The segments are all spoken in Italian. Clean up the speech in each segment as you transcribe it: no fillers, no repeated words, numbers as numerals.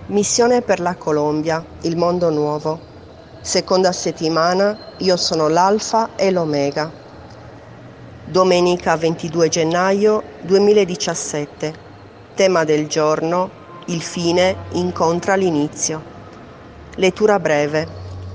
Missione per la Colombia, il mondo nuovo. Seconda settimana, io sono l'Alfa e l'Omega. Domenica 22 gennaio 2017. Tema del giorno: il fine incontra l'inizio. Lettura breve.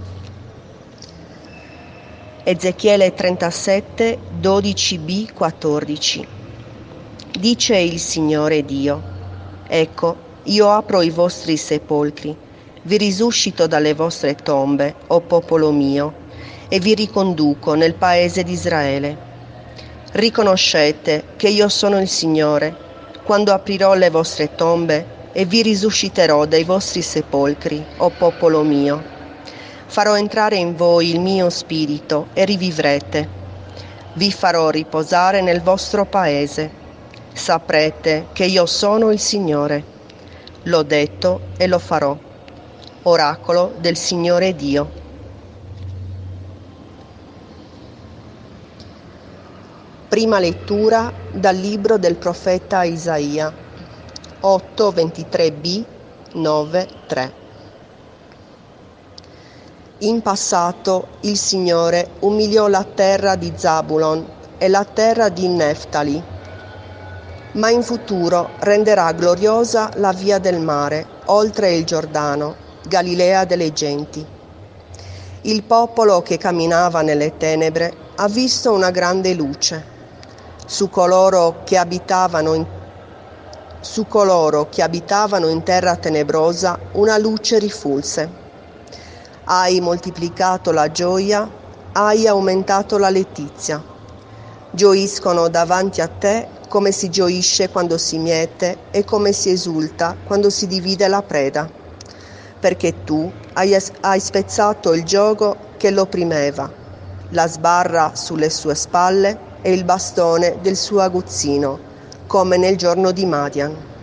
Ezechiele 37, 12b, 14. Dice il Signore Dio: ecco, io apro i vostri sepolcri, vi risuscito dalle vostre tombe, o popolo mio, e vi riconduco nel paese di Israele. Riconoscete che io sono il Signore, quando aprirò le vostre tombe e vi risusciterò dai vostri sepolcri, o popolo mio. Farò entrare in voi il mio spirito e rivivrete. Vi farò riposare nel vostro paese. Saprete che io sono il Signore. L'ho detto e lo farò. Oracolo del Signore Dio. Prima lettura dal libro del profeta Isaia 8:23b 9:3. In passato il Signore umiliò la terra di Zabulon e la terra di Neftali, ma in futuro renderà gloriosa la via del mare, oltre il Giordano, Galilea delle genti. Il popolo che camminava nelle tenebre ha visto una grande luce. Su coloro che abitavano in terra tenebrosa una luce rifulse. Hai moltiplicato la gioia, hai aumentato la letizia. Gioiscono davanti a te come si gioisce quando si miete e come si esulta quando si divide la preda, perché tu hai spezzato il giogo che lo opprimeva, la sbarra sulle sue spalle e il bastone del suo aguzzino, come nel giorno di Madian.